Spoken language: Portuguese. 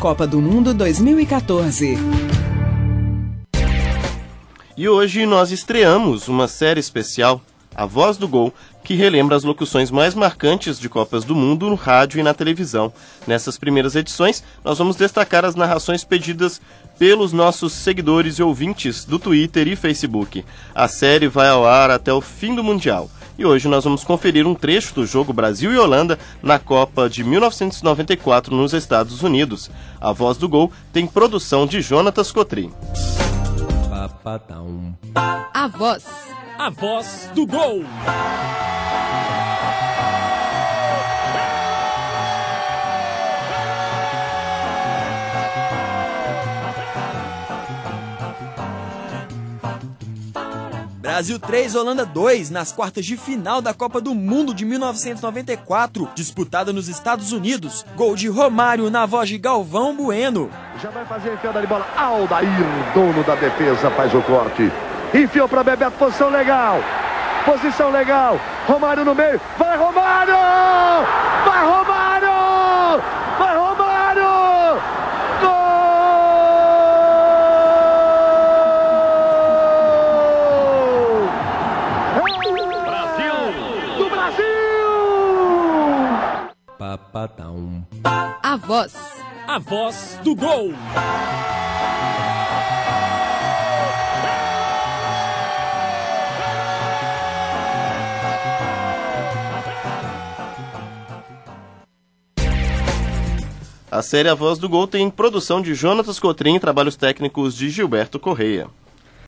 Copa do Mundo 2014. E hoje nós estreamos uma série especial, A Voz do Gol, que relembra as locuções mais marcantes de Copas do Mundo no rádio e na televisão. Nessas primeiras edições, nós vamos destacar as narrações pedidas pelos nossos seguidores e ouvintes do Twitter e Facebook. A série vai ao ar até o fim do Mundial. E hoje nós vamos conferir um trecho do jogo Brasil e Holanda na Copa de 1994 nos Estados Unidos. A Voz do Gol tem produção de Jonatas Cotrim. A Voz. A Voz do Gol. Brasil 3, Holanda 2, nas quartas de final da Copa do Mundo de 1994, disputada nos Estados Unidos. Gol de Romário na voz de Galvão Bueno. Já vai fazer a enfiada de bola. Aldair, dono da defesa, faz o corte. Enfiou para Bebeto, posição legal. Posição legal. Romário no meio. Vai Romário! Vai Romário! Vai Romário! A Voz. A Voz do Gol. A série A Voz do Gol tem produção de Jonatas Cotrim e trabalhos técnicos de Gilberto Correia.